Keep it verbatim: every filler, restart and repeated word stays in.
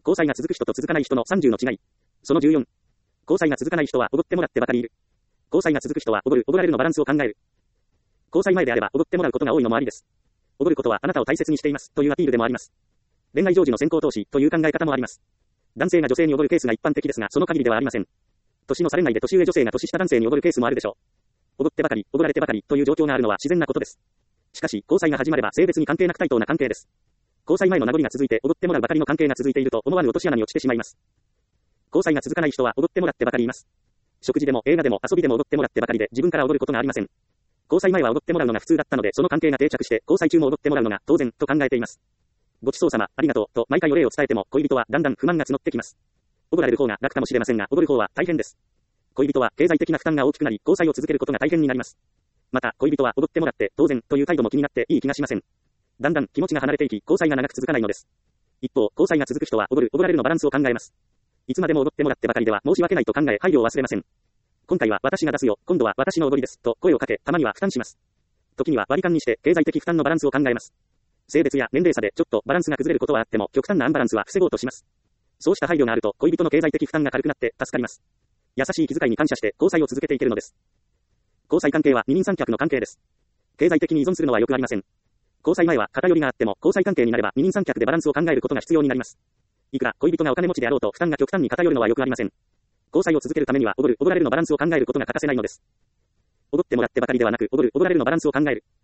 交際が続く人と続かない人のさんじゅうの違い。そのじゅうよん。交際が続かない人はおごってもらってばかりいる。交際が続く人はおごる、おごられるのバランスを考える。交際前であればおごってもらうことが多いのもありです。おごることはあなたを大切にしていますというアピールでもあります。恋愛成就の先行投資という考え方もあります。男性が女性におごるケースが一般的ですが、その限りではありません。年の差恋愛で年上女性が年下男性におごるケースもあるでしょう。おごってばかり、おごられてばかりという状況があるのは自然なことです。しかし、交際が始まれば性別に関係なく対等な関係です。交際前の名残が続いておごってもらうばかりの関係が続いていると思わぬ落とし穴に落ちてしまいます。交際が続かない人はおごってもらってばかりいます。食事でも映画でも遊びでもおごってもらってばかりで自分からおごることがありません。交際前はおごってもらうのが普通だったのでその関係が定着して交際中もおごってもらうのが当然と考えています。ごちそうさま、ありがとうと毎回お礼を伝えても恋人はだんだん不満が募ってきます。おごられる方が楽かもしれませんがおごる方は大変です。恋人は経済的な負担が大きくなり交際を続けることが大変になります。また恋人はおごってもらって当然という態度も気になっていい気がしません。だんだん気持ちが離れていき交際が長く続かないのです。一方、交際が続く人はおごる、おごられるのバランスを考えます。いつまでもおごってもらってばかりでは申し訳ないと考え配慮を忘れません。今回は私が出すよ、今度は私のおごりですと声をかけ、たまには負担します。時には割り勘にして経済的負担のバランスを考えます。性別や年齢差でちょっとバランスが崩れることはあっても極端なアンバランスは防ごうとします。そうした配慮があると恋人の経済的負担が軽くなって助かります。優しい気遣いに感謝して交際を続けていけるのです。交際関係は二人三脚の関係です。経済的に依存するのはよくありません。交際前は偏りがあっても交際関係になれば二人三脚でバランスを考えることが必要になります。いくら恋人がお金持ちであろうと負担が極端に偏るのはよくありません。交際を続けるためにはおごる、おごられるのバランスを考えることが欠かせないのです。おごってもらってばかりではなくおごる、おごられるのバランスを考える。